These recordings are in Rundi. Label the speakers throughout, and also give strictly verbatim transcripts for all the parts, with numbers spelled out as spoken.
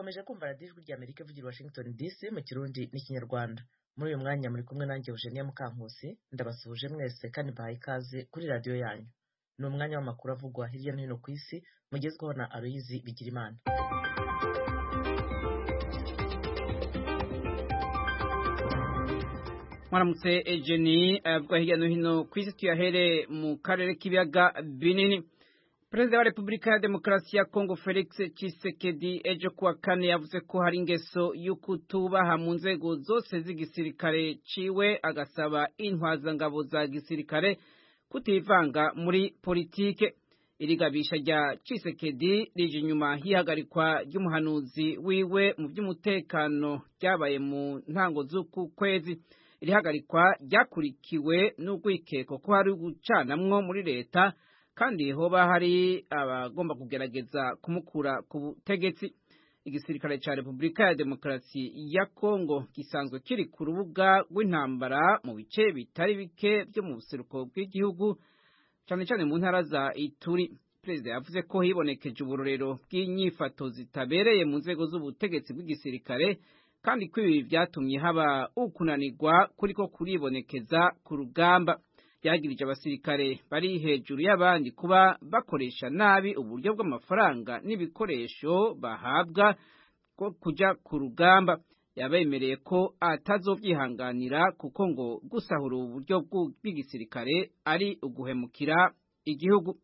Speaker 1: mukomeje kumva radiyo ijwi rya Amerika ivugira Washington D C mu Kirundi n'Ikinyarwanda. Muri uyu mwanya muri kumwe nanjye Eugenia Mukankusi, ndabasuhuje mwese kandi bahaye ikaze kuri radiyo yanyu. Ni umwanya w'amakuru avugwa hirya no hino ku isi, mugezweho na Aloyizi Bigirimana.
Speaker 2: Mwaramutse Eugenie, avugwa hirya no hino ku isi, tuyahere mu karere k'ibiyaga binini. Perezida wa Repubulika ya Demokarasi ya Kongo Felix Tshisekedi ejo kuwa kane yavuze ko hari ingeso y'ukutubaha mu nzego zose z'igisirikare ciwe, agasaba intwazangabo za gisirikare kutivanga muri politike. Irigabisha rya Tshisekedi rije inyuma y'ihagarikwa ry'umuhanuzi wiwe mu by'umutekano ryabaye mu ntango z'uku kwezi. Irihagarikwa ryakurikiwe n'urwikeko ko hari gucanamwo muri leta, kandi hoba hari abagomba kugerageza kumukura ku butegetsi. Igisirikare ca Repubulika ya Demokarasi ya Kongo gisanzwe kiri ku rubuga rw'intambara mu bice bitari bike byo mu buseruko bw'igihugu, cyane cyane mu ntara za Ituri. Perezida yavuze ko hibonekeje uburorero bw'inyifato zitabereye mu nzego z'ubutegetsi bw'igisirikare, kandi ko ibi byatumye haba ukunanirwa kuriko kuribonekeza ku rugamba. Byagirije abasirikare bari hejuru y'abandi kuba bakoresha nabi uburyo bw'amafaranga n'ibikoresho bahabwa ko kuja ku rugamba. Yabemereye ko atazovyihanganira kuko ngo gusahura uburyo bw'igisirikare ari uguhemukira igihugu.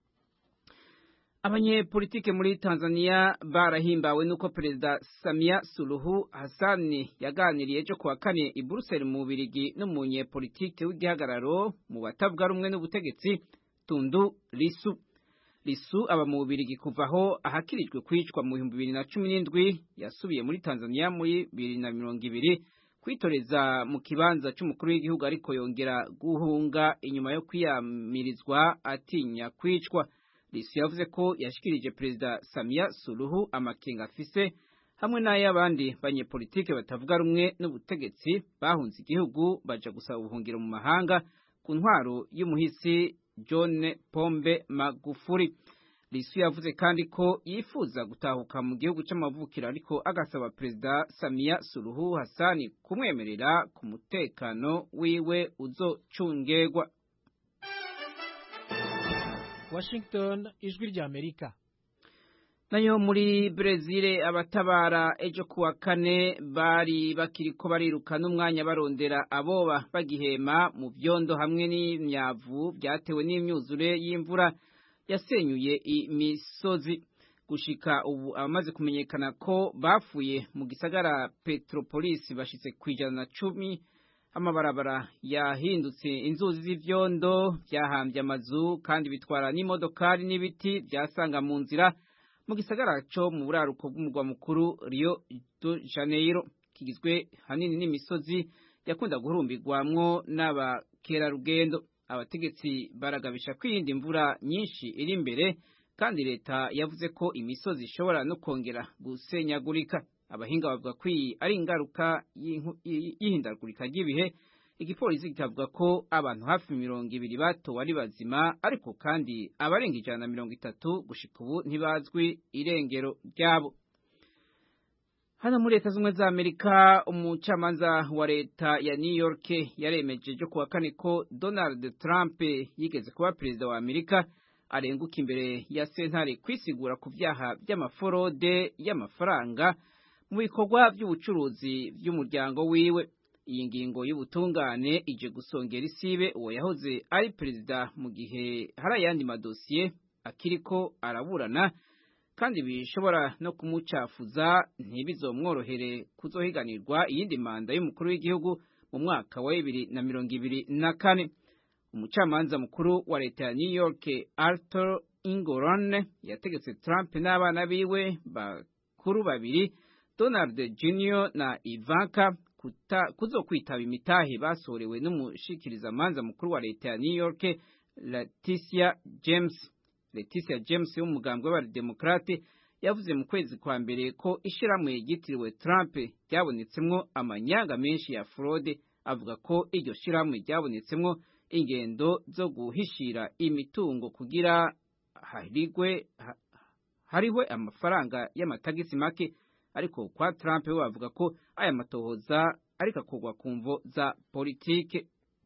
Speaker 2: Abanyepolitike muri Tanzania barahimbawe nuko Perezida Samia Suluhu Hassan yaganiriye ejo kuwa kane i Brussels mu Bubiligi n'umunyepolitike w'igihagararo mu batavuga rumwe n'ubutegetsi Tundu Lissu. Lissu aba mu Bubiligi kuva aho ahakirijwe kwicwa mu bihumbi bibiri na cumi n'indwi, yasubiye muri Tanzania muri bibiri na mirongo ibiri kwitoreza mu kibanza c'umukuru w'igihugu, ariko yongera guhunga inyuma yo kwiyamirizwa atinya kwicwa. Lissu yavuze ko yashikirije Perezida Samia Suluhu amakenga afise hamwe n'ay'abandi banyepolitike batavuga rumwe n'ubutegetsi bahunze igihugu baja gusaba ubuhungiro mu mahanga ku ntwaro y'umuhisi John Pombe Magufuli. Lissu yavuze kandi ko yifuza gutahuka mu gihugu c'amavukiro, ariko agasaba Perezida Samia Suluhu Hassan kumwemerera ku mutekano wiwe uzocungerwa.
Speaker 3: Washington, ijwi rya Amerika.
Speaker 2: Nayo muri Brezil abatabara ejo kuwa kane bari bakiriko bariruka n'umwanya barondera aboba bagihema mu vyondo hamwe n'imyavu byatewe n'imyuzure y'imvura yasenyuye imisozi. Gushika ubu abamaze kumenyekana ko bafuye mu gisagara Petropolis bashitse kwijana na cumi. Amabarabara yahindutse inzuzi z'ivyondo, byahambye amazu kandi bitwara n'imodokari n'ibiti byasanga mu nzira mu gisagara cyo mu buraruko bw'umugwa mukuru Rio de Janeiro. Kigizwe hanini n'imisozi yakunda guhurumbirwamwo n'abakerarugendo. Abategetsi baragabisha kwiyindi imvura nyinshi iri imbere, kandi leta yavuze ko imisozi ishobora no kongera gusenyagurika. Abahinga bavuga ko ari ingaruka y'ihindagurika ry'ibihe. Igipolisi kikavuga ko abantu hafi mirongo ibiri batowe ari bazima, ariko kandi abarenga ijana na mirongo itatu gushika ubu ntibazwi irengero ryabo. Hano muri Leta Zunze za Amerika, umucamanza wa leta ya New York yaremeje ejo kuwa kane ko Donald Trump yigeze kuba perezida wa Amerika arenguka imbere ya sentare kwisigura ku vyaha by'amaforode y'amafaranga mu bikorwa by'ubucuruzi by'umuryango wiwe. Iyi ngingo y'ubutungane ije gusongera isibe uwo yahoze ari perezida mu gihe hari ayandi madosiye akiriko araburana, kandi bishobora no kumucafuza ntibizomworohere kuzohiganirwa iyindi manda y'umukuru w'igihugu mu mwaka wa bibiri na mirongo ibiri na kane. Umucamanza mukuru wa leta ya New York Arthur Engoron yategetse Trump n'abana biwe bakuru babiri Donald Junior na Ivanka kuzo kwitaba imitahe basorewe n'umushikiriza manza mukuru wa leta ya New York Leticia James. Leticia James w'umugambwe w'abademokrate yavuze mu kwezi kwa mbere ko ishiramwe ryitiriwe Trump ryabonetsemwo amanyanga menshi ya fraude. Avuga ko iryo shiramwe ryabonetsemwo ingendo zo guhishira imitungo kugira harigwe hariwe amafaranga y'amatagisi make ariko kwa Trump we bavuga ko aya matohoza ariko akorwa ku mvo za politike.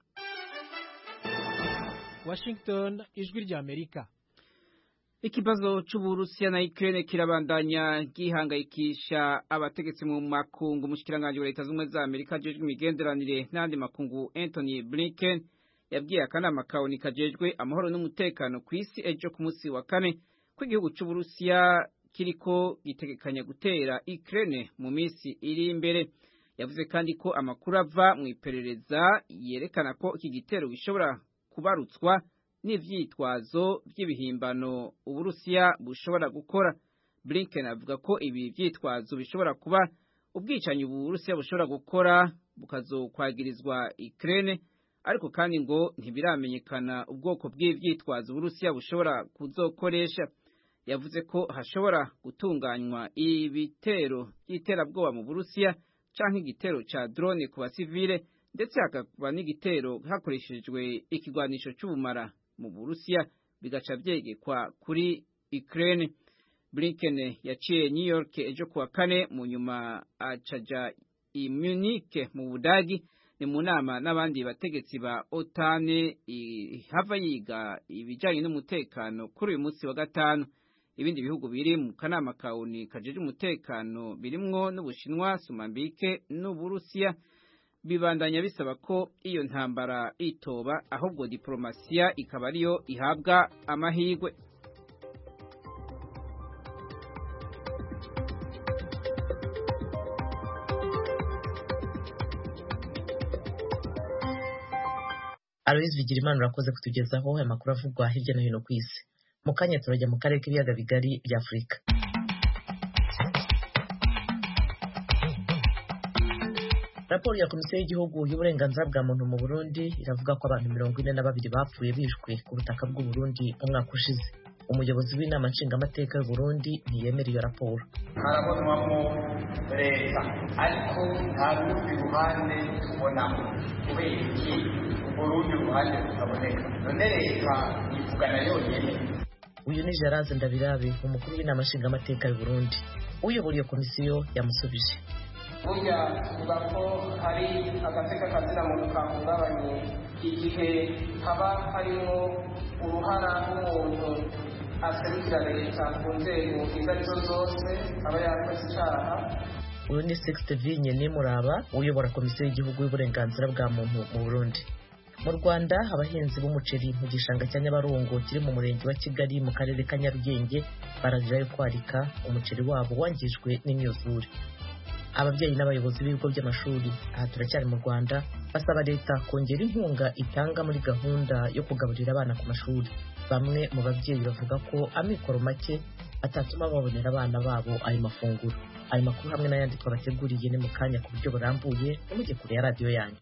Speaker 3: Washington, ijwi rya Amerika.
Speaker 2: Ikibazo c'Uburusiya na Ukraine kirabandanya gihangayikisha abategetsi mu makungu. Umushikiranganje wa Leta z'Ubumwe za Amerika ajejwe imigenderanire n'andi makungu Anthony Blinken yabwiye akanama kaoni kajejwe amahoro n'umutekano ku isi ejo ku munsi wa kane ko igihugu c'Uburusiya kiriko gitegekanya gutera Ukraine mu minsi iri imbere. Yavuze kandi ko amakuru ava mu iperereza yerekana ko iki gitero gishobora kubarutswa n'ivyitwazo by'ibihimbano Uburusiya bushobora gukora. Blinken avuga ko ibi vyitwazo bishobora kuba ubwicanyi Uburusiya bushobora gukora bukazokwagirizwa Ukraine, ariko kandi ngo ntibiramenyekana ubwoko bw'ivyitwazo Uburusiya bushobora kuzokoresha. Yavuze ko hashobora gutunganywa ibitero by'iterabwoba mu Burusiya canke igitero ca drone ku basivile, ndetse hakaba n'igitero hakoreshejwe ikigwanisho c'ubumara mu Burusiya bigaca vyegekwa kuri Ukraine. Blinken yaciye New York ejo kuwa kane, mu nyuma acaja i Munich mu Budagi, ni mu nama n'abandi bategetsi ba OTAN hava yiga ibijanye n'umutekano kuri uyu munsi wa gatanu. Ibindi bihugu biri mu kanama kaoni kajeje umutekano birimwo n'Ubushinwa, Mozambique n'Uburusiya bibandanya bisaba ko iyo ntambara itoba, ahubwo diplomasiya ikaba ariyo ihabwa amahirwe.
Speaker 1: Aloys Bigirimana urakoze kutugezaho aya makuru avugwa hirya no hino ku isi. Mu kanya turajya mu karere k'ibiyaga bigari bya Afurika. Raporo ya Komisiyo y'Igihugu y'Uburenganzira bwa Muntu mu Burundi iravuga ko abantu mirongo ine na babiri bapfuye bishwe ku butaka bw'u Burundi mu mwaka ushize. Umuyobozi w'inama nshingamateka y'u Burundi ntiyemera iyo raporo.
Speaker 4: Harabonwamo leta ariko nta rundi ruhande tubonamo kubera iki urundi ruhande rutaboneka. None leta ivugana yonyine.
Speaker 1: Uyu ni Gerard Ndabirabe, umukuru w'inama nshingamateka y'u Burundi. Uyobora iyo komisiyo yamusubije.
Speaker 5: Burya tuvuga ko hari agateka kazira mu kahungabanye igihe haba harimo uruhara rw'umuntu aserukira leta ku nzego izo arizo zose aba yakoze icyaha.
Speaker 1: Uyu ni Sixte Vigne Nimuraba, uyobora komisiyo y'Igihugu y'Uburenganzira bwa Muntu mu Burundi. Mu Rwanda, abahinzi b'umuceri mu gishanga cya Nyabarongo kiri mu murenge wa Kigali mu karere ka Nyarugenge baragirayo kwarika umuceri wabo wangijwe n'imyuzure. Ababyeyi n'abayobozi b'ibigo by'amashuri aha turacyari mu Rwanda basaba leta kongera inkunga itanga muri gahunda yo kugaburira abana ku mashuri. Bamwe mu babyeyi bavuga ko amikoro make atatuma babonera abana babo ayo mafunguro. Ayo makuru hamwe n'ayandi twabateguriye ni mu kanya ku buryo burambuye, nimujye kure ya radiyo yanyu.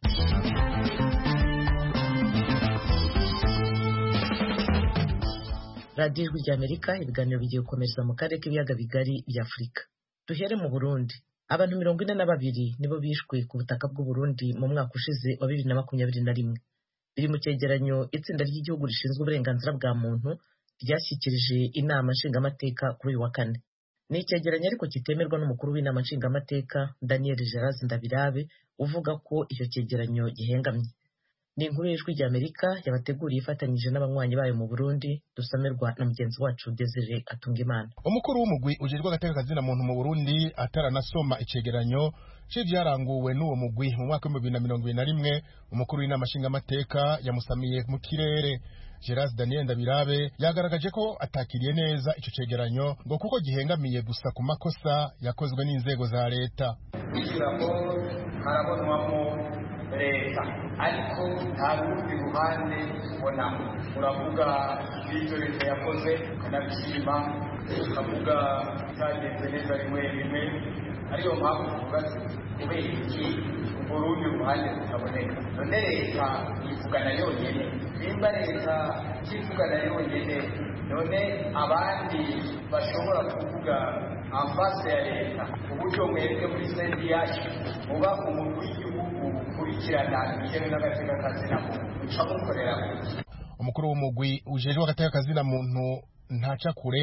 Speaker 1: Radiyo Ijwi ry'Amerika, ibiganiro bigiye gukomereza mu karere k'ibiyaga bigari bya Afurika. Duhere mu Burundi. Abantu mirongo ine na babiri nibo bishwe ku butaka bw'u Burundi mu mwaka ushize wa bibiri na makumyabiri na rimwe. Biri mu cyegeranyo itsinda ry'igihugu rishinzwe uburenganzira bwa muntu ryashyikirije inama nshingamateka kuri uyu wa kane. Ni icyegeranyo ariko kitemerwa n'umukuru w'inama nshingamateka Daniel Gerard Ndabirabe uvuga ko icyo cyegeranyo gihengamye. Ni inkuru y'Ijwi ry'Amerika yabateguriye ifatanyije n'abanywanyi bayo mu Burundi, dusomerwa na mugenzi wacu Desire Atungimana.
Speaker 6: Umukuru w'umugwi ujejwe agateka kazina muntu mu Burundi ataranasoma icegeranyo c'ivyaranguwe n'uwo mugwi mu mwaka wa bibiri na mirongo ibiri na rimwe, umukuru w'inama nshingamateka yamusamiye mu kirere. Gerard Daniel Ndabirabe yagaragaje ko atakiriye neza ico cegeranyo ngo kuko gihengamiye gusa ku makosa yakozwe n'inzego za leta.
Speaker 4: Harabonwamo leta ariko nta rundi ruhande tubonamo. Uravuga ibyo leta yakoze ukanabishima, ukavuga byagenze neza rimwe rimwe, ariyo mpamvu tuvuga kubera iki urundi ruhande rutaboneka. None leta yivugana yonyine. Nimba leta yivugana yonyine, none abandi bashobora kuvuga amfase ya leta uburyo mwebwe muri sendi yacu muba umuntu w'igihugu ukurikirana ibijyanye n'agateka kazina muntu uca mukorera.
Speaker 6: Umukuru w'umugwi ujejwe agateka kazina muntu ntaca kure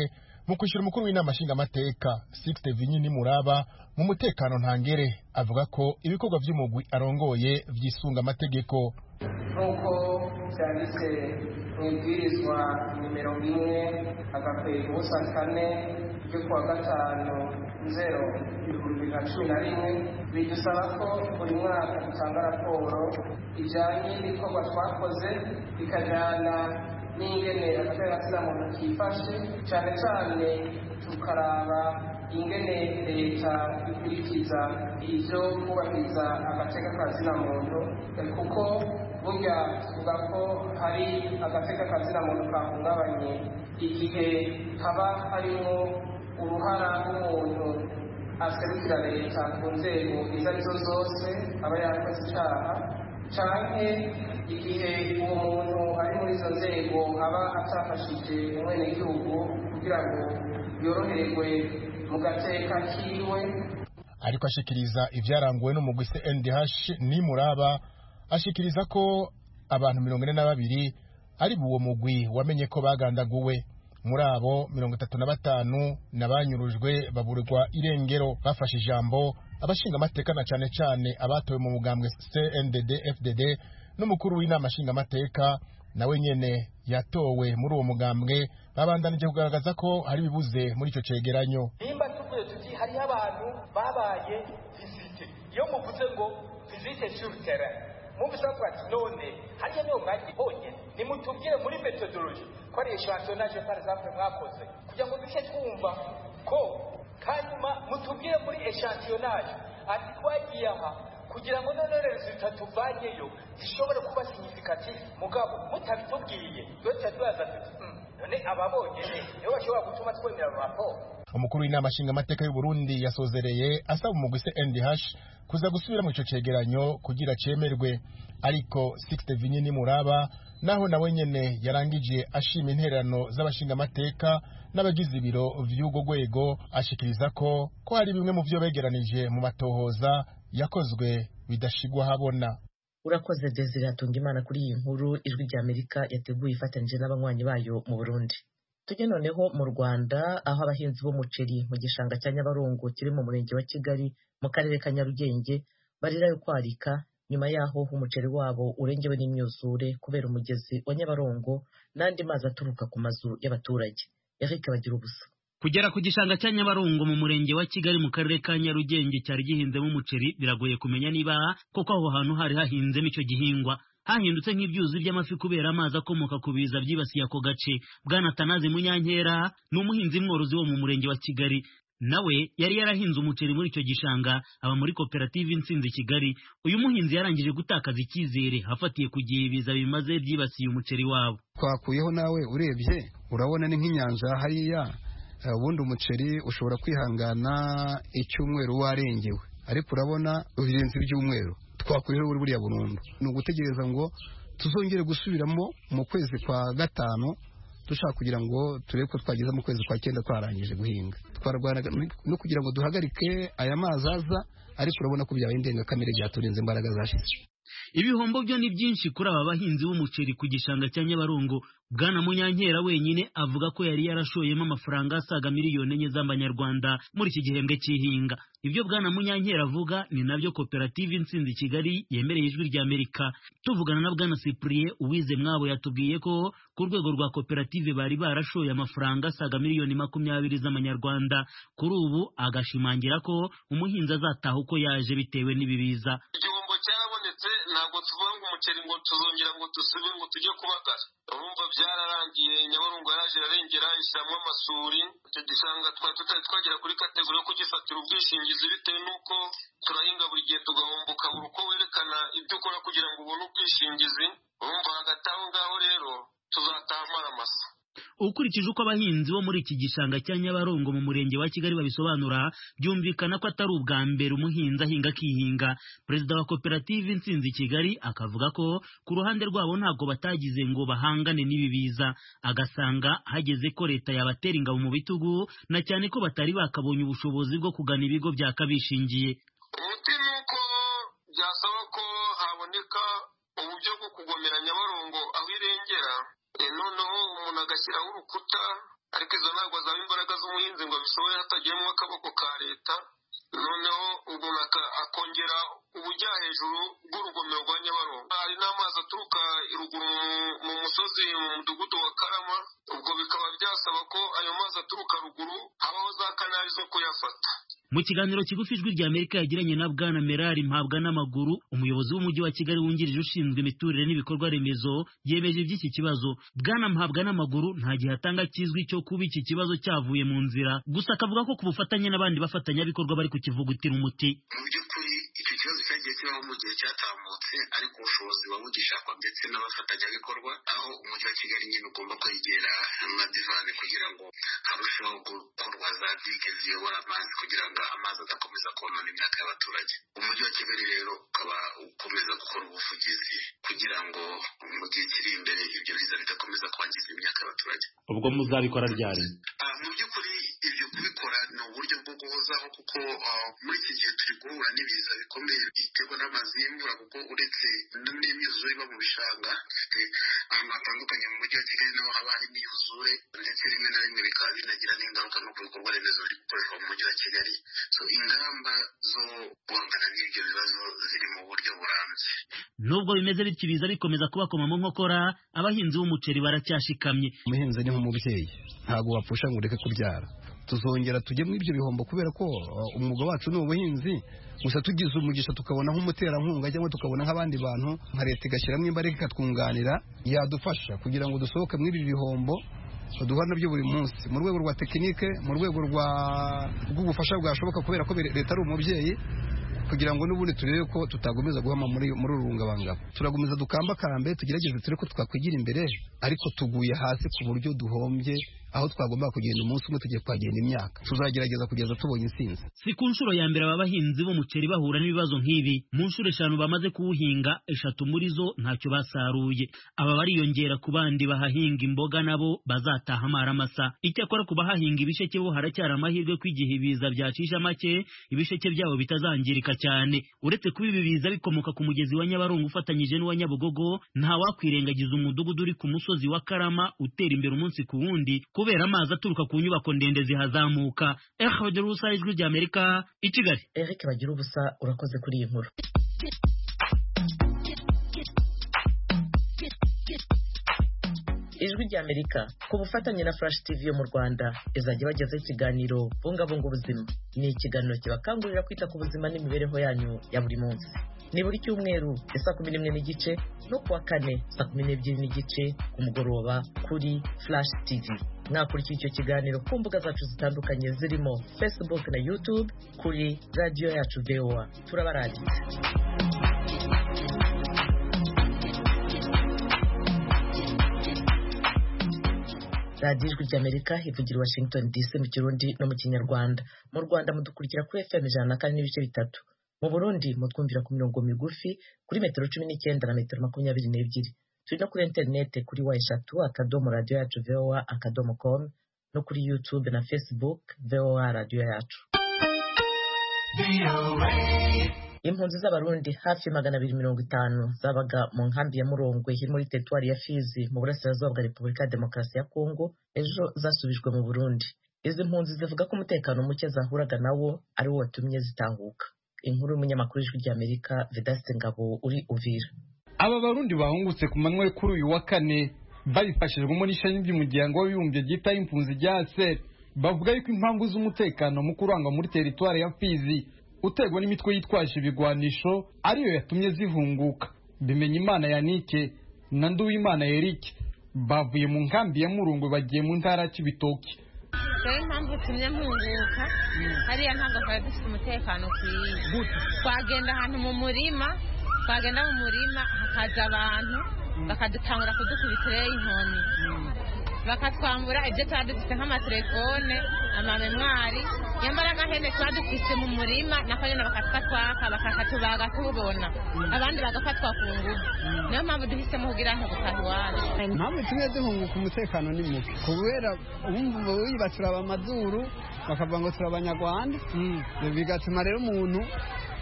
Speaker 6: mu kwishyura umukuru w'inama nshingamateka Sixte Vinyini Muraba mu mutekano ntangere avuga ko ibikorwa by'umugwi arongoye vyisunga amategeko
Speaker 5: nk'uko byanditse mu ibwirizwa nimero rimwe agakwega ubusa kane ryo kuwa gatanu nzero ibihumbi na cumi na rimwe bidusaba ko buri mwaka dutanga raporo ijyanye n'ibikorwa twakoze bikajyana n'ingene agateganyo muntu kifashe cyane cyane tukaraba ingene leta ikurikiza ibyo kubahiriza agateganyo muntu kuko burya tuvuga ko hari agateganyo muntu kahungabanye igihe haba harimo uruhara rw'umuntu aserukira leta ku nzego izo arizo zose aba yakoze icyaha cyane igihe uwo muntu ari muri izo nzego aba atafashije umwenegihugu kugira ngo yoroherwe mu gateka kiwe.
Speaker 6: Ariko ashikiriza ivyaranguwe n'umugwi C N D H ni Muraba ashikiriza ko abantu mirongo ine na babiri ari buwo mugwi wamenye ko bagandaguwe. Muri abo mirongo itatu na batanu nabanyurujwe baburirwa irengero. Bafashe ijambo abashinga amateka na cyane cyane abatowe mu mugambwe C N D D F D D n'umukuru w'inama nshinga amateka nawe nyene yatowe muri uwo mugambwe babandanije kugaragaza ko hari bibuze muri ico cegeranyo.
Speaker 7: Nimba tuvuye tuti hari abantu babaye visite iyo muvuze ngo visite sur terrain mubisa kwati none hariya niyo mwati bonye nimutubwire muri methodology ko ari echantillonnage par exemple mwakoze kugira ngo duke twumva ko kanyuma mutubwire muri echantillonnage ati twagiye aha kugira ngo none resultat tuvanyeyo zishobore kuba significative mugabo mutabitubwiye doce tubaza tuti none ababonye niyo bashobora gutuma twemera raporo.
Speaker 6: Umukuru w'inama nshinga amateka y'u Burundi yasozereye asaba umugwi C N D H kuza gusubira mu ico cegeranyo kugira cemerwe, ariko Sixte Vinyini Muraba naho nawe nyene yarangije ashima intererano z'abashinga amateka n'abagize ibiro vy'ugo gwego ashikiriza ko ko hari bimwe mu vyo begeranije mu matohoza yakozwe bidashigwa habona.
Speaker 1: Urakoze Desire Hatungimana kuri iyi nkuru ijwi rya Amerika yateguye ifatanije n'abanywanyi bayo mu Burundi. Tujye noneho mu Rwanda aho abahinzi b'umuceri mu gishanga cya Nyabarongo kiri mu murenge wa Kigali mu karere ka Nyarugenge barira yo kwarika nyuma yaho umuceri wabo urengewe n'imyuzure kubera umugezi wa Nyabarongo n'andi mazi aturuka ku mazu y'abaturage. Eric bagira ubusa.
Speaker 8: Kugera ku gishanga cya Nyabarongo mu murenge wa Kigali mu karere ka Nyarugenge cyari gihinzemo umuceri biragoye kumenya niba koko aho hantu hari hahinzemo icyo gihingwa. Hahindutse nk'ibyuzi by'amafi kubera amazi akomoka ku biza byibasiye ako gace. Bwana Tanazi Munyankera ni umuhinzi mworozi wo mu murenge wa Kigali, nawe yari yarahinze umuceri muri icyo gishanga aba muri koperative Intsinzi Kigali. Uyu muhinzi yarangije gutakaza icyizere hafatiye ku gihe ibiza bimaze byibasiye umuceri wabo.
Speaker 9: Twakuyeho nawe urebye urabona ni nk'inyanja hariya, ubundi umuceri ushobora kwihangana icyumweru warengewe, ariko urabona ubirenze ibyumweru. Twakuyeho uri buriya burundu, ni ugutegereza ngo tuzongere gusubiramo mu kwezi kwa gatanu dushaka kugira ngo turebe ko twageza mu kwezi kwa cyenda twarangije guhinga. Twarwana no kugira ngo duhagarike aya mazi aza, ariko urabona ko byabaye indengakamere byaturenze imbaraga zashize.
Speaker 8: Ibihombo byo ni byinshi kuri aba bahinzi b'umuceri ku gishanga cya Nyabarongo. Bwana Munyankera wenyine avuga ko yari yarashoyemo amafaranga asaga miliyoni enye z'amanyarwanda muri iki gihembwe cy'ihinga. Ibyo Bwana Munyankera avuga ni nabyo koperative Intsinzi Kigali yemereye ijwi rya Amerika. Tuvugana na Bwana Cyprien Uwize Mwabo yatubwiye ko ku rwego rwa koperative bari barashoye amafaranga asaga miliyoni makumyabiri z'amanyarwanda. Kuri ubu agashimangira ko umuhinzi azataha uko yaje bitewe n'ibibiza.
Speaker 10: Igihombo cyarabonetse, ntabwo tuvuga ngo umuceri ngo tuzongera ngo dusubire ngo tujye kubagara. Urumva byararangiye, Nyabarongo yaraje arengera ishyiramo amasuri. Icyo gishanga twari tutari twagera kuri kategori yo kugifatira ubwishingizi bitewe n'uko turahinga buri gihe tugahomboka buri uko werekana ibyo ukora kugira ngo ubone ubwishingizi. Urumva hagati aho ngaho rero tuzataha amaramasa.
Speaker 8: Ukurikije uko abahinzi bo muri iki gishanga cya Nyabarongo mu murenge wa Kigali babisobanura, byumvikana ko atari ubwa mbere umuhinzi ahinga akihinga. Perezida wa koperative Intsinzi Kigali akavuga ko ku ruhande rwabo ntabwo batagize ngo bahangane n'ibibiza, agasanga hageze ko leta yabatera ingabo mu bitugu, na cyane ko batari bakabonye ubushobozi bwo kugana ibigo byakabishingiye.
Speaker 10: Umuti ni uko byasaba ko haboneka uburyo bwo kugomera Nyabarongo aho irengera, noneho umuntu agashyiraho urukuta, ariko izo ntabwo zaba imbaraga z'umuhinzi ngo bisohoye hatagiyemo akaboko ka leta. Noneho umuntu akongera ubujya hejuru bw'urugomero rwa Nyabarongo. Hari n'amazi aturuka iruguru mu musozi mu mudugudu wa Karama, ubwo bikaba byasaba ko ayo mazi aturuka ruguru habaho za kanali zo kuyafata.
Speaker 8: Mu kiganiro kigufi ijwi rya Amerika yagiranye na Bwana Merari Mpabwa n'amaguru, umuyobozi w'umujyi wa Kigali wungirije ushinzwe imiturire n'ibikorwa remezo, yemeje iby'iki kibazo. Bwana Mpabwa n'amaguru nta gihe atanga kizwi cyo kuba iki kibazo cyavuye mu nzira, gusa akavuga ko ku bufatanye n'abandi bafatanyabikorwa bari kukivugutira umuti.
Speaker 11: Mu by'ukuri icyo kibazo cyagiye kibaho mu gihe cyatambutse, ariko ubushobozi buba bugishakwa ndetse n'abafatanyabikorwa, aho umujyi wa Kigali nyine ugomba kwegera amadivani kugira ngo harusheho gukorwa za dike ziyobora amazi kugira ngo amazi adakomeza konona imyaka y'abaturage. Umujyi wa Kigali rero ukaba ukomeza gukora ubuvugizi kugira ngo mu gihe kiri imbere ibyo biza bidakomeza kwangiza imyaka y'abaturage.
Speaker 8: Ubwo muzabikora ryari?
Speaker 11: Mu by'ukuri ibyo kubikora ni uburyo bwo guhozaho, kuko muri iki gihe turi guhura n'ibiza bikomeye biterwa n'amazi y'imvura, kuko uretse n'imyuzure iba mu bishanga ahantu hatandukanye mu mujyi wa Kigali naho haba hari imyuzure, ndetse rimwe na rimwe bikaba binagira n'ingaruka no ku bikorwa remezo biri gukoreshwa mu mujyi wa Kigali. So ingamba zo guhangana n'ibyo bibazo ziri mu buryo burambye.
Speaker 8: Nubwo bimeze bityo ibiza bikomeza kubakoma mu nkokora, abahinzi b'umuceri baracyashikamye.
Speaker 9: Umuhinzi ni nk'umubyeyi, ntabwo wapfusha ngo ureke kubyara. Tuzongera tujye muri ibyo bihombo kubera ko umwuga wacu ni ubuhinzi, gusa tugize umugisha tukabona nk'umuterankunga cyangwa tukabona nk'abandi bantu nka leta igashyiramo imbaraga ikatwunganira, yadufasha kugira ngo dusohoke muri ibi bihombo duhura nabyo buri munsi, mu rwego rwa tekinike, mu rwego rw'ubufasha bwashoboka, kubera ko leta ari umubyeyi, kugira ngo n'ubundi turebe ko tutagomeza guhama muri muri urungabangabo. Turagumiza dukambakambe, tugerageze turebe ko twakwigira imbere, ariko tuguye hasi ku buryo duhombye aho twagomba kugenda umunsi umwe tugiye kwagenda imyaka. Tuzagerageza kugeza tubonye insinzi.
Speaker 8: Si ku nshuro ya mbere aba bahinzi b'umuceri bahura n'ibibazo nk'ibi. Mu nshuro eshanu bamaze kuwuhinga, eshatu muri zo ntacyo basaruye. Aba bariyongera ku bandi bahahinga imboga nabo bazataha amaramasa. Icyakora ku bahahinga ibisheke bo haracyari amahirwe ko igihe ibiza byacisha make, ibisheke byabo bitazangirika cyane. Uretse kuba ibi biza bikomoka ku mugezi wa Nyabarongo ufatanyije n'uwa Nyabugogo, nta wakwirengagiza umudugudu uri ku musozi wa Karama utera imbere umunsi ku wundi kubera amazi aturuka ku nyubako ndende zihazamuka. Eric Bagirubusa, Ijwi rya Amerika, i Kigali.
Speaker 1: Eric Bagirubusa, urakoze kuri iyi nkuru. Ijwi rya Amerika ku bufatanye na Flash T V yo mu Rwanda izajya bagezaho ikiganiro bungabunga ubuzima. Ni ikiganiro kibakangurira kwita ku buzima n'imibereho yanyu ya buri munsi. Ni buri cyumweru saa kumi n'imwe n'igice no kuwa kane saa kumi n'ebyiri n'igice ku mugoroba kuri Flash T V. Mwakurikira icyo kiganiro ku mbuga zacu zitandukanye zirimo Facebook na YouTube kuri radio yacu V O A. Turabarangitse. Radio Ijwi rya Amerika ivugira Washington D C mu Kirundi no mu Kinyarwanda. Mu Rwanda mudukurikira kuri F M ijana na kane n'ibice bitatu. Mu Burundi mutwumvira ku mirongo migufi kuri metero cumi n'icyenda na metero makumyabiri n'ebyiri. Turi no kuri interinete kuri wa eshatu akadomo radio yacu V O A akadomo com no kuri YouTube na Facebook V O A radio yacu. Impunzi z'Abarundi hafi magana abiri mirongo itanu zabaga mu nkambi ya Murongwe iri muri teritwari ya Fizi mu burasirazuba bwa Repubulika ya Demokarasi ya Kongo ejo zasubijwe mu Burundi. Izi mpunzi zivuga ko umutekano muke zahuraga nawo ari wo watumye zitahuka. Inkuru y'umunyamakuru w'Ijwi rya Amerika Vedaste Ngabo uri Uvira.
Speaker 12: Aba Barundi bahungutse ku manywa kuri uyu wa kane babifashijwemo n'ishami ry'umuryango w'abibumbye ryita impunzi rya A S E R, bavuga yuko impamvu z'umutekano mu kurangwa muri teritwari ya Fizi utegwa n'imitwe yitwaje ibigwanisho ariyo yatumye zihunguka. Bimenyimana Yannick na Nduwimana Eric bavuye mu nkambi ya Murungwe bagiye mu ntara y'Ibitoki.
Speaker 13: Rero impamvu tumye mpunguka hariya ntabwo twari dufite umutekano ukwiye. Twagenda ahantu mu murima twagenda mu murima hakaza abantu bakadutangura kudukubitirayo inkoni bakatwambura ibyo twari dufite nk'amatelefone amamemwari yambara agahene twari dufite mu murima nako nyine bakatwaka bakakatubaga tubona abandi bagafatwa ku ngufu. Niyo mpamvu duhisemo kugira ngo gutaha iwacu.
Speaker 14: Impamvu tumwe duhunguka umutekano ni muke kubera ubumva wibatura abamazuru bakavuga ngo turi Abanyarwanda, bigatuma rero umuntu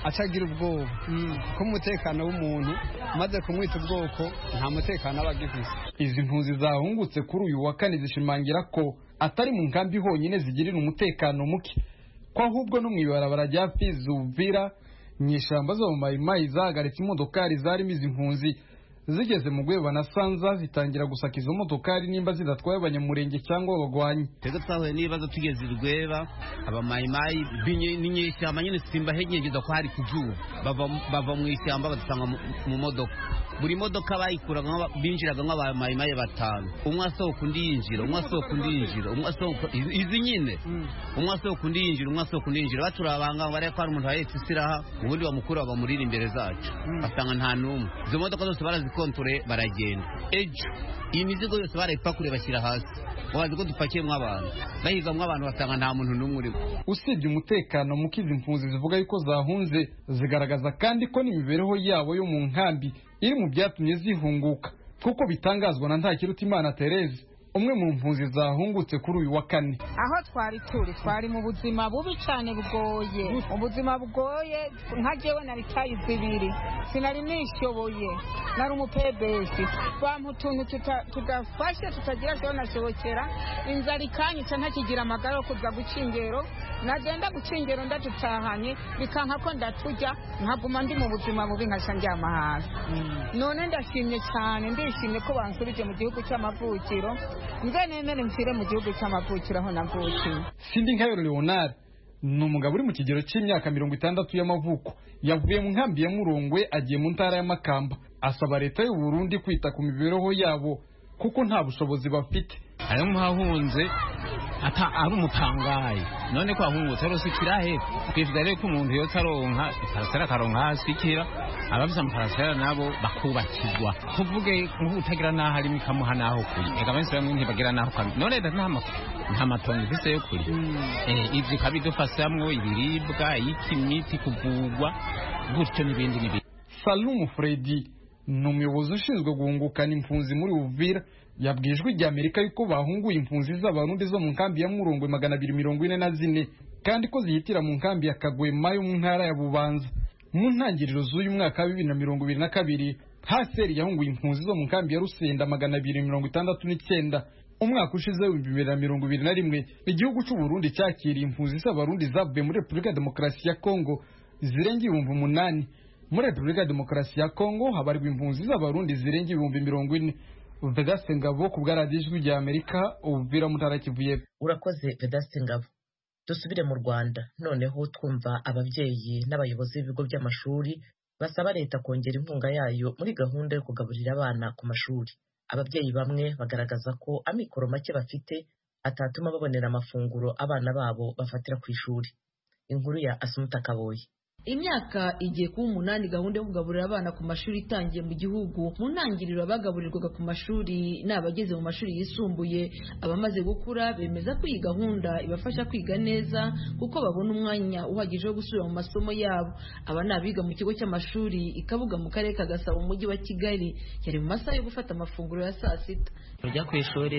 Speaker 14: acagira ubwoba ko umutekano w'umuntu maze kumwita ubwoko nta mutekano aba agifise.
Speaker 12: Izi mpunzi zahungutse kuri uyu wa kane zishimangira ko atari mu nkambi honyine zigirira umutekano muke, ko ahubwo no mw'ibarabara rya Fizi Uvira nyishamba zo mu mayimayi zahagaritse imodokari zarimo izi mpunzi zigeze mu Gweba na Sanza zitangira gusaka izo modokari nimba zidatwaye abanyamurenge cyangwa abagwanyi.
Speaker 15: Tego twahuye n'ibibazo tugeze Rweba abamayimayi n'inyeshyamba nyine simba hegengeza ko hari kujuba bava bava mu ishyamba badusanga mu modoka, buri modoka bayikuraga binjiraga nk'abamayimayi batanu, umwe asohoka undi yinjira, umwe asohoka undi yinjira, umwe asohoka izi nyine umwe asohoka undi yinjira, umwe asohoka undi yinjira, baturabanga bare ko ari umuntu wahetse isiraha ubundi bamukura bamurira imbere zacu basanga nta numwe. Izo modoka zose barazi kontore baragenda. Ejo iyi mizigo yose barayipakure bashyira hasi, wazi ko dupakiyemo abantu bahigamwo abantu basanga nta muntu n'umwe urimo.
Speaker 12: Usibye umutekano muke izi mpunzi zivuga yuko zahunze, zigaragaza kandi ko n'imibereho yabo yo mu nkambi iri mu byatumye zihunguka, kuko bitangazwa na Ntakirutimana Therese, umwe mu mpunzi zahungutse kuri uyu wa kane.
Speaker 16: Aho twari turi twari mu buzima bubi cyane bugoye, ubuzima bugoye nka jewe nari tayi zibiri sinari nishoboye, nari umupebesi bampa utuntu tudafashe tutagira cyo nashobokera, inzara ikanyica ntakigira amagara yo kuza gucingero, nagenda gucingero ndatutahanye bikanka ko ndatujya nkaguma ndi mu buzima bubi nkasha njyama hasi. None ndashimye cyane, ndishimye ko bansubije mu gihugu cy'amavukiro, nze nemere mfire mu gihugu cy'amavukiro aho navukiye.
Speaker 12: Sindinkayo Leonard ni umugabo uri mu kigero cy'imyaka mirongo itandatu y'amavuko, yavuye mu nkambi ya Murongwe agiye mu ntara y'Amakamba, asaba leta y'u Burundi kwita ku mibereho yabo kuko nta bushobozi bafite.
Speaker 17: Ayo muhahunze ata ari umupangayi, none ko ahungutse rose kirahe twifuza rero ko umuntu yose aronka iparasera karonka hasikira abavisa amaparasera nabo bakubakirwa, tuvuge nk'utagira naho ari mikamuha naho kuri ega benshi bamwe ntibagira naho kuri, none nta nta matongo ifise yo kuri eh ivyo kabidufashamwo ibiribwa ikimiti kuvugwa gutyo n'ibindi n'ibindi.
Speaker 12: Salum Fredi ni umuyobozi ushinzwe guhungukana impunzi muri Uvira, yabwijwe rya Amerika yuko bahunguye impunzi z'abarundi zo mu nkambi ya Murongwe magana abiri mirongo ine na zine kandi ko zihitira mu nkambi ya Kagwema yo mu ntara ya Bubanza. Mu ntangiriro z'uyu mwaka wa bibiri na mirongo ibiri na kabiri Haseri yahunguye impunzi zo mu nkambi ya Rusenda magana abiri mirongo itandatu n'icyenda. Umwaka ushize wa bibiri na mirongo ibiri na rimwe igihugu cy'u Burundi cyakiriye impunzi z'abarundi zavuye muri Repubulika ya Demokarasi ya Kongo zirenga ibihumbi umunani. Muri Repubulika ya Demokarasi ya Kongo habarwa impunzi z'abarundi zirenga ibihumbi mirongo ine. Vedaste Ngabo ku bw'aradijwi rya Amerika Uvira mu ntara Kivu y'Epfo.
Speaker 1: Urakoze Vedaste Ngabo. Dusubire mu Rwanda noneho twumva ababyeyi n'abayobozi b'ibigo by'amashuri basaba leta kongera inkunga yayo muri gahunda yo kugaburira abana ku mashuri. Ababyeyi bamwe bagaragaza ko amikoro make bafite atatuma babonera amafunguro abana babo bafatira ku ishuri. Inkuru ya Asumuta Kaboyi.
Speaker 18: Imyaka igiye kuba umunani gahunda yo kugaburira abana ku mashuri itangiye mu gihugu. Mu ntangiriro abagaburirwaga ku mashuri n'abageze mu mashuri yisumbuye, abamaze gukura bemeza ko iyi gahunda ibafasha kwiga neza kuko babona umwanya uhagije wo gusubira mu masomo yabo. Aba ni abiga mu kigo cy'amashuri Ikabuga mu karere ka Gasabo mu mujyi wa Kigali, yari mu masaha yo gufata amafunguro ya saa sita.
Speaker 19: Kujya ku ishuri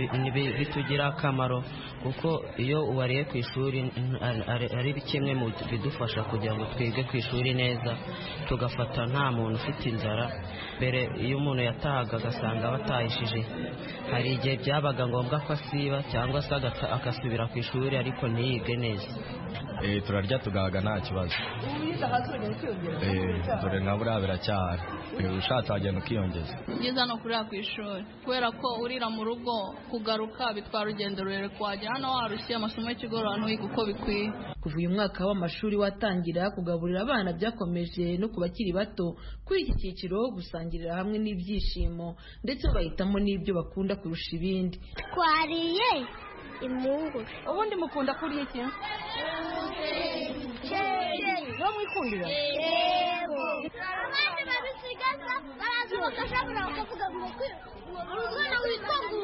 Speaker 19: bitugira akamaro kuko iyo uwariye ku ishuri ari kimwe mu bidufasha kugira ngo twige ku ishuri neza, tugafata nta muntu ufite inzara. Mbere iyo umuntu yatahaga agasanga batahishije, hari igihe byabaga ngombwa ko asiba cyangwa se agasubira ku ishuri ariko ntiyige neza.
Speaker 20: Eh turarya tugahaga nta kibazo. Eh dore nka buriya biracyahari, ushatse wagenda ukiyongeza.
Speaker 21: Byiza no kurira ku ishuri kubera ko urira mu rugo kugaruka bitwara urugendo rurerure, kwajya hano warushye amasomo y'ikigoroba wiga uko bikwiye.
Speaker 18: Kuva uyu mwaka w'amashuri watangira, kugaburira abana byakomeje no ku bakiri bato. Kuri iki cyiciro gusangirira hamwe n'ibyishimo ndetse bahitamo n'ibyo bakunda kurusha ibindi.
Speaker 22: Twariye imungure.
Speaker 21: Ubundi mukunda kurya iki?
Speaker 22: No mwikundira? Yego. Abandi babisigaza baraza bakashabura bakavuga ngo umwana wikongu.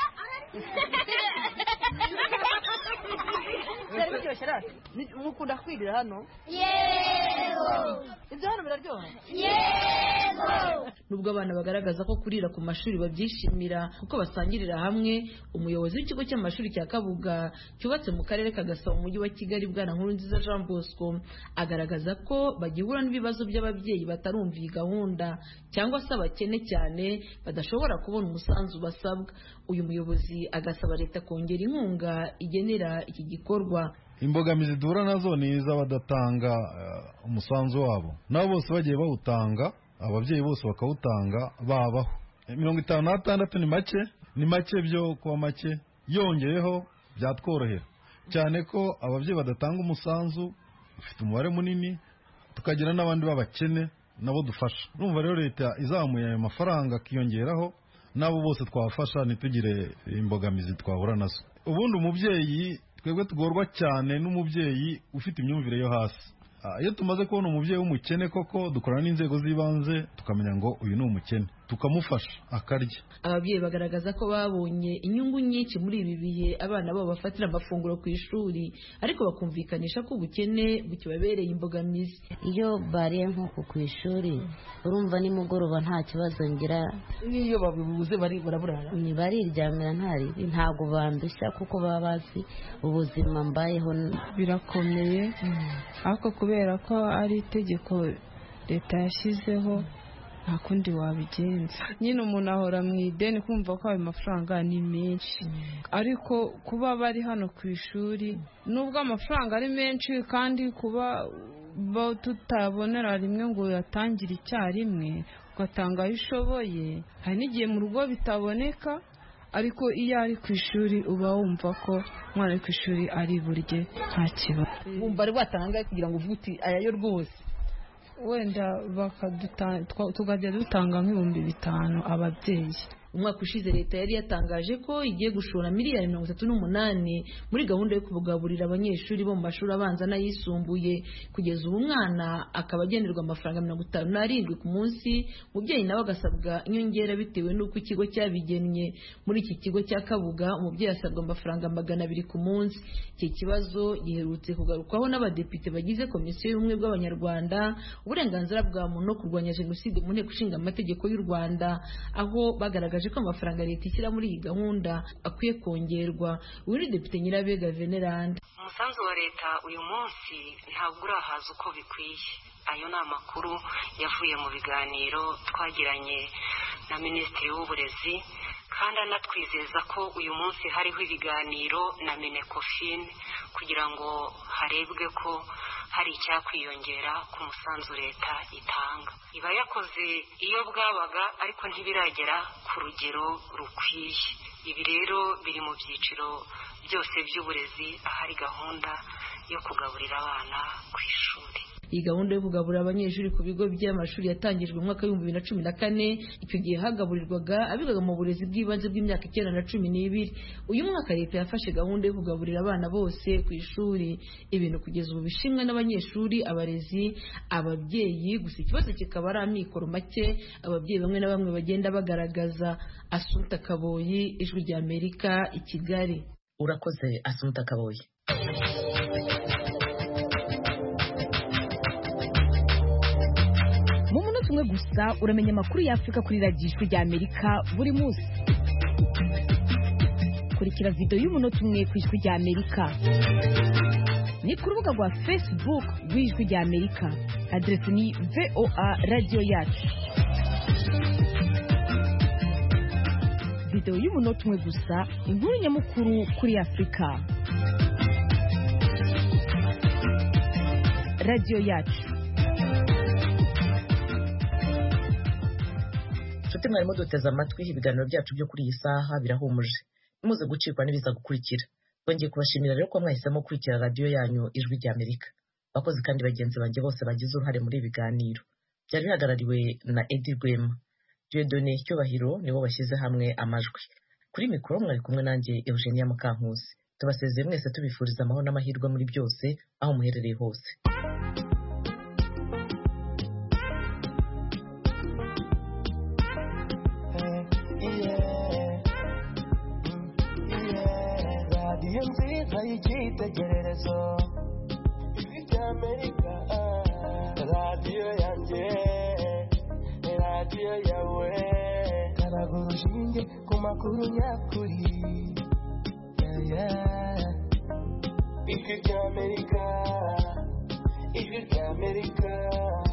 Speaker 18: Byari biryoshye rero. Mukunda kwirira hano?
Speaker 22: Yego.
Speaker 18: Ibyo hano biraryoha?
Speaker 22: Yego.
Speaker 18: nubwo abana bagaragaza ko kurira ku mashuri babyishimira kuko basangirira hamwe, umuyobozi w'ikigo cy'amashuri cya Kabuga cyubatse mu karere ka Gasabo mu mujyi wa Kigali Bwana Nkurunziza Jean Bosco agaragaza ko bagihura n'ibibazo by'ababyeyi batarumva iyi gahunda cyangwa se abakene cyane badashobora kubona umusanzu basabwa. Uyu muyobozi agasaba leta kongera inkunga igenera iki gikorwa.
Speaker 2: Imbogamizi duhura nazo ni iz'abadatanga uh, umusanzu wabo, nabo bose bagiye bawutanga, ababyeyi bose bakawutanga babaho. mirongo itanu n'atandatu ni make, ni make byo kuba make, yongeyeho byatworohera cyane ko ababyeyi badatanga umusanzu ufite umubare munini, tukagira n'abandi b'abakene nabo dufasha. Numva rero leta izamuye ayo mafaranga akiyongeraho, nabo bose twafasha ntitugire imbogamizi twahura nazo. Ubundi umubyeyi twebwe tugorwa cyane n'umubyeyi ufite imyumvire yo hasi. Iyo tumaze kubona umubyeyi w'umukene koko dukorana n'inzego z'ibanze tukamenya ngo uyu ni umukene, tukamufasha akarya.
Speaker 18: Ababyeyi bagaragaza ko babonye inyungu nyinshi muri ibi bihe abana babo bafatira amafunguro ku ishuri, ariko bakumvikanisha ko ubukene bukibabereye imbogamizi.
Speaker 3: Iyo bariye nko ku ishuri urumva nimugoroba nta kibazo ngira,
Speaker 18: n'iyo babibuze bari baraburara
Speaker 3: ni bariryamira ntari ntago bandushya kuko baba bazi ubuzima mbayeho.
Speaker 23: Birakomeye ariko kubera ko ari itegeko leta yashyizeho nta kundi wabigenza. Nyine umuntu ahora mu ideni kumva ko ayo mafaranga ni menshi, ariko kuba bari hano ku ishuri nubwo amafaranga ari menshi kandi kuba tutabonera rimwe ngo uyatangire icyarimwe ugatanga ayo ushoboye, hari n'igihe mu rugo bitaboneka, ariko iyo ari ku ishuri uba wumva ko umwana ari ku ishuri ari burye nta kibazo.
Speaker 18: Wumva ari watangaye kugira ngo uvuge uti aya yo rwose
Speaker 23: wenda tukajya dutanga nk'ibihumbi bitanu ababyeyi.
Speaker 18: Umwaka ushize leta yari yatangaje ko igiye gushora miliyari mirongo itatu n'umunani muri gahunda yo kugaburira abanyeshuri bo mu mashuri abanza n'ayisumbuye. Kugeza ubu umwana akaba agenerwa amafaranga mirongo itanu n'arindwi ku munsi, umubyeyi nawe agasabwa inyongera bitewe n'uko ikigo cyabigennye. Muri iki kigo cya Kabuga umubyeyi asabwa amafaranga magana abiri ku munsi. Iki kibazo giherutse kugarukwaho n'abadepite bagize komisiyo y'ubumwe bw'abanyarwanda, uburenganzira bwa muntu no kurwanya jenoside mu nteko ishinga amategeko y'u Rwanda, aho bagaragaje ko amafaranga leta ishyira muri iyi gahunda akwiye kongerwa. Uyu ni Depite Nyirabega Veneranda.
Speaker 24: Umusanzu wa leta uyu munsi ntabwo urahaza uko bikwiye. Ayo ni amakuru yavuye mu biganiro twagiranye na Minisitiri w'Uburezi, kandi anatwizeza ko uyu munsi hariho ibiganiro na Minecofin kugira ngo harebwe ko hari icyakwiyongera ku musanzu leta itanga. Iba yakoze iyo bwabaga ariko ntibiragera ku rugero rukwiye. Ibi rero biri mu byiciro byose by'uburezi ahari gahunda yo kugaburira abana ku ishuri.
Speaker 18: Iyi gahunda yo kugaburira abanyeshuri ku bigo by'amashuri yatangijwe mu mwaka w'ibihumbi bibiri na cumi na kane. Icyo gihe hagaburirwaga abigaga mu burezi bw'ibanze bw'imyaka icyenda na cumi n'ibiri. Uyu mwaka leta yafashe gahunda yo kugaburira abana bose ku ishuri. Ibintu kugeza ubu bishimwa n'abanyeshuri, abarezi, ababyeyi, gusa ikibazo kikaba ari amikoro make ababyeyi bamwe na bamwe bagenda bagaragaza. Assumpta Kaboyi, Ijwi rya Amerika, i Kigali.
Speaker 1: Urakoze Assumpta Kaboyi.
Speaker 25: Mu munota umwe gusa uramenya amakuru y'Afurika kuri radiyo Ijwi rya Amerika buri munsi. Kurikira video y'umunota umwe ku Ijwi rya Amerika. Ni ku rubuga rwa Facebook rw'Ijwi rya Amerika. Adresi ni V O A Radio Yacu. Video y'umunota umwe gusa, inkuru nyamukuru kuri Afurika. Radio Yacu.
Speaker 1: Nshuti mwarimo duteze amatwi, ibiganiro byacu byo kuri iyi saha birahumuje. Muze gucikwa n'ibiza gukurikira. Bongeye kubashimira rero ko mwahisemo kurikira radiyo yanyu Ijwi rya Amerika. Bakozi kandi bagenzi banjye bose bagize uruhare muri ibi biganiro. Byari bihagarariwe na Eddie Rwema. Dieudonné Cyubahiro nibo bashyize hamwe amajwi. Kuri mikoro mwari kumwe nanjye Eugenia Mukankusi. Tubasezeye mwese tubifuriza amahoro n'amahirwe muri byose aho muherereye hose.
Speaker 26: Icyitegererezo Ijwi rya Amerika, radiyo yanjye.
Speaker 4: radiyo yawe karaga urushinge ku makuru nyakuri. Ijwi ry'Amerika, ijwi ry'Amerika.